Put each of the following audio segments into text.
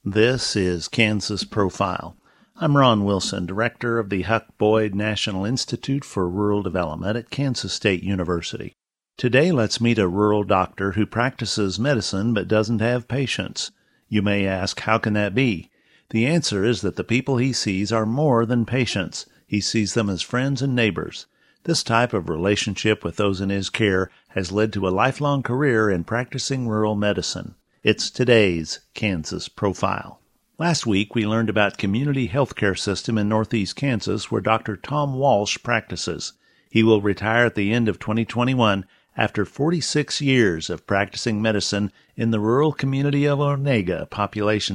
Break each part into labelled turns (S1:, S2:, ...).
S1: This is Kansas Profile. I'm Ron Wilson, director of the Huck Boyd National Institute for Rural Development at Kansas State University. Today, let's meet a rural doctor who practices medicine but doesn't have patients. You may ask, how can that be? The answer is that the people he sees are more than patients. He sees them as friends and neighbors. This type of relationship with those in his care has led to a lifelong career in practicing rural medicine. It's today's Kansas Profile. Last week, we learned about Community Healthcare System in Northeast Kansas, where Dr. Tom Walsh practices. He will retire at the end of 2021 after 46 years of practicing medicine in the rural community of Onega, population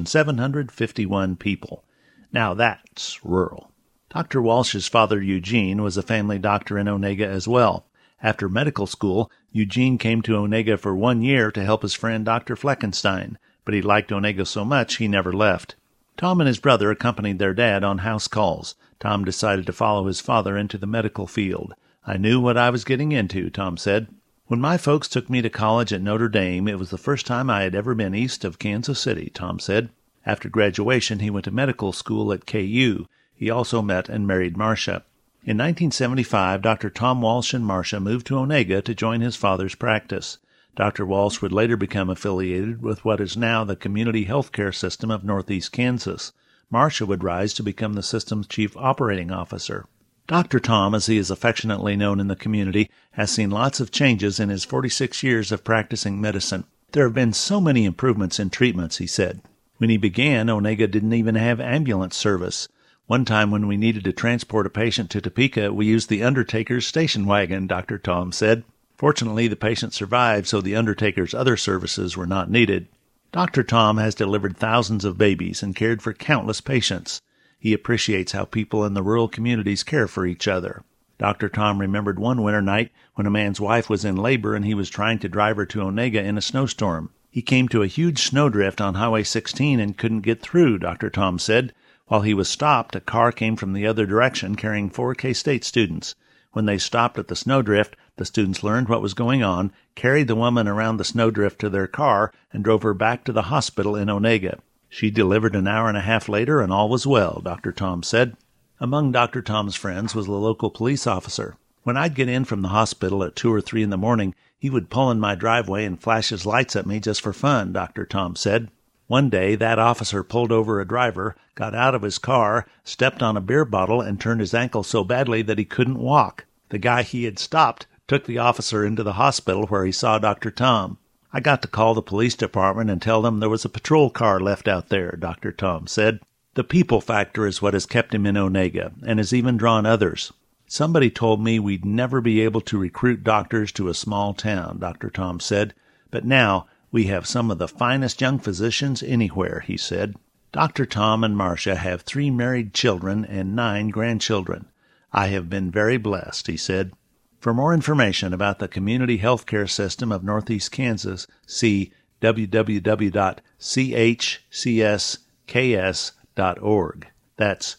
S1: 751 people. Now that's rural. Dr. Walsh's father, Eugene, was a family doctor in Onega as well. After medical school, Eugene came to Onega for 1 year to help his friend Dr. Fleckenstein, but he liked Onega so much he never left. Tom and his brother accompanied their dad on house calls. Tom decided to follow his father into the medical field. "I knew what I was getting into," Tom said. "When my folks took me to college at Notre Dame, it was the first time I had ever been east of Kansas City," Tom said. After graduation, he went to medical school at KU. He also met and married Marcia. In 1975, Dr. Tom Walsh and Marcia moved to Onega to join his father's practice. Dr. Walsh would later become affiliated with what is now the Community Healthcare System of Northeast Kansas. Marcia would rise to become the system's chief operating officer. Dr. Tom, as he is affectionately known in the community, has seen lots of changes in his 46 years of practicing medicine. "There have been so many improvements in treatments," he said. "When he began, Onega didn't even have ambulance service. One time when we needed to transport a patient to Topeka, we used the undertaker's station wagon," Dr. Tom said. "Fortunately, the patient survived, so the undertaker's other services were not needed." Dr. Tom has delivered thousands of babies and cared for countless patients. He appreciates how people in the rural communities care for each other. Dr. Tom remembered one winter night when a man's wife was in labor and he was trying to drive her to Onega in a snowstorm. He came to a huge snowdrift on Highway 16 and couldn't get through, Dr. Tom said. While he was stopped, a car came from the other direction carrying 4 K-State students. When they stopped at the snowdrift, the students learned what was going on, carried the woman around the snowdrift to their car, and drove her back to the hospital in Onega. She delivered an hour and a half later, and all was well, Dr. Tom said. Among Dr. Tom's friends was the local police officer. "When I'd get in from the hospital at 2 or 3 in the morning, he would pull in my driveway and flash his lights at me just for fun," Dr. Tom said. One day, that officer pulled over a driver, got out of his car, stepped on a beer bottle, and turned his ankle so badly that he couldn't walk. The guy he had stopped took the officer into the hospital where he saw Dr. Tom. "I got to call the police department and tell them there was a patrol car left out there," Dr. Tom said. The people factor is what has kept him in Onega and has even drawn others. "Somebody told me we'd never be able to recruit doctors to a small town," Dr. Tom said, "but now we have some of the finest young physicians anywhere," he said. Dr. Tom and Marcia have 3 married children and 9 grandchildren. "I have been very blessed," he said. For more information about the Community Healthcare System of Northeast Kansas, see www.chcsks.org. That's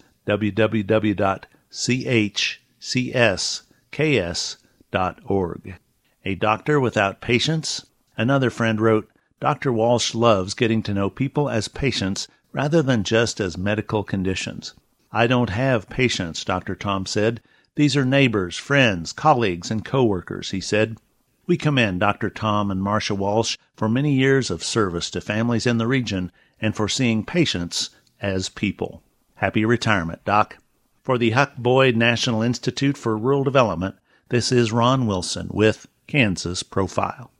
S1: www.chcsks.org. A doctor without patients? Another friend wrote, "Dr. Walsh loves getting to know people as patients rather than just as medical conditions." "I don't have patients," Dr. Tom said. "These are neighbors, friends, colleagues, and co-workers," he said. We commend Dr. Tom and Marcia Walsh for many years of service to families in the region and for seeing patients as people. Happy retirement, Doc. For the Huck Boyd National Institute for Rural Development, this is Ron Wilson with Kansas Profile.